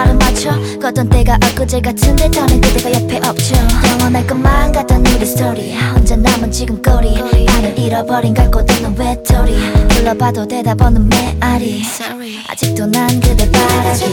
발을 맞춰 걷던 때가 엊그제 같은데 더는 그대가 옆에 없죠. 영원할 것만 같던 우리 스토리 혼자 남은 지금거리 나를 잃어버린 갈 곳 없는 외톨이 불러봐도 대답 없는 메아리 아직도 난 그대 바라기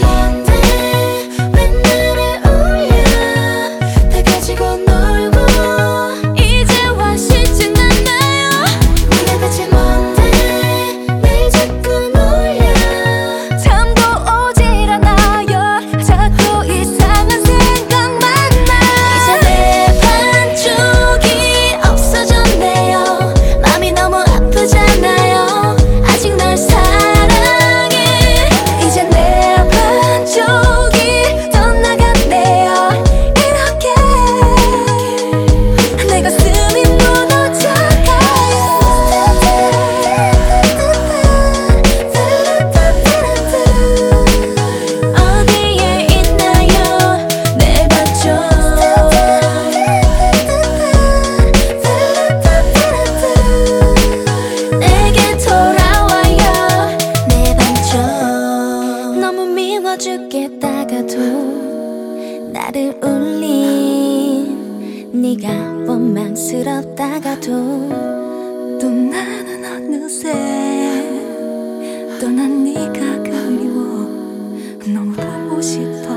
죽겠다가도 나를 울린 네가 원망스럽다가도 또 나는 어느새 떠난 네가 그리워 너무 보고 싶어